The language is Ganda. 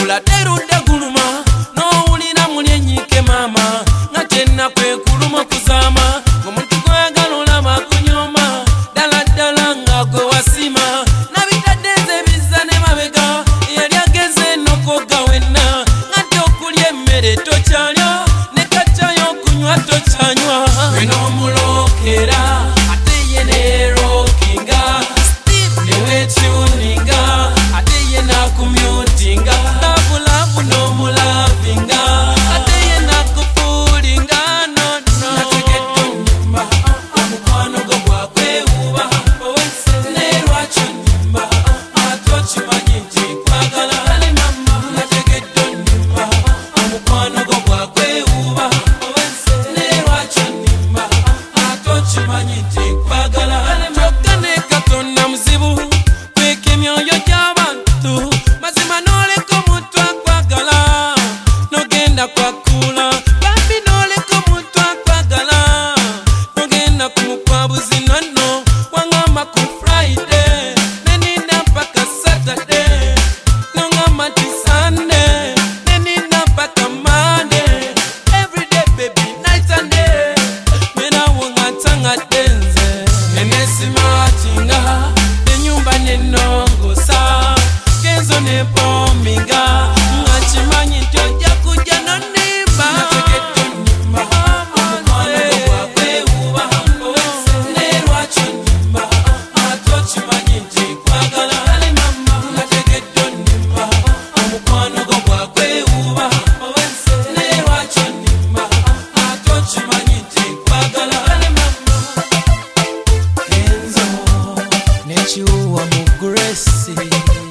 wabula terudde guluma n'owulira muli ennyike maama nga tenna kwe kuluma kuzaama ng'omuntu gwayagala olaba akunyoma ddala ddala nga gwe wasima nabitadde nze bizza ne mabega yali ageze n'okogga wenna nga nti okulya emmere tokyalya ne kaccayo okunywa tokyanywa we n'omulookera ate ye neerookinga Steve neweetuninga ate ye nakumyutinga labulabu n'omulavinga ate ye nakufuulinga nono nategedde onnyumba omukwano gwo gwakwewuuba nerwaki onnyumba ate okimanyi nti nkwagala nategedde onnyumba omukwano gwo gwakwewuuba nerwaki onnyumba ate okimanyi nti nkwagala kyokka ne Katonda muzibu kweka emyoyo gy'abantu mazima n'oleka omuntu akwagala n'ogenda kwakula bambi n'oleka omuntu akwagala n'ogenda kumukwabuzi nono wangamba ku Friday neninda mpaka Saturday n'ongamba nti Sunday neninda mpaka Monday everyday baby night and day merawo nga ntangadde nze nenesimatinga nenyumba nenongosa kenzo nepominga nga kimanyi nti ojja kujja nonimba nategedde onnyumba omukwano gwo gwakwewuuba nerwaki onnyumba ate okimanyi nti nkwagala nategedde onnyumba omukwano gwo gwakwewuuba nerwaki onnyumba ate okimanyi nti nkwagala Kenzo nekiwuwa mu Grace